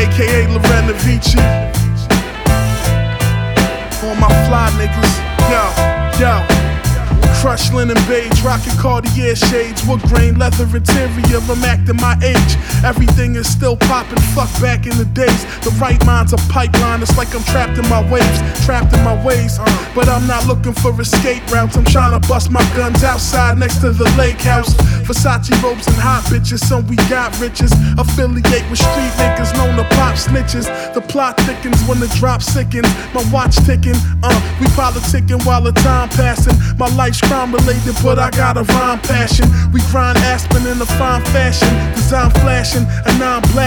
aka Lorena Vici. All my fly niggas, yo. Crushed linen beige, rockin' Cartier shades, wood grain, leather interior, I'm acting my age. Everything is still poppin', fuck back in the days. The right mind's a pipeline, it's like I'm trapped in my waves, trapped in my ways. But I'm not looking for escape routes, I'm tryna bust my guns outside next to the lake house. Versace robes and hot bitches, son, we got riches. Affiliate with street niggas known to pop snitches. The plot thickens when the drop sickens. My watch ticking, we politicking while the time passing. My life's crime related, but I got a rhyme passion. We grind Aspen in a fine fashion, design flashing, and now I'm black.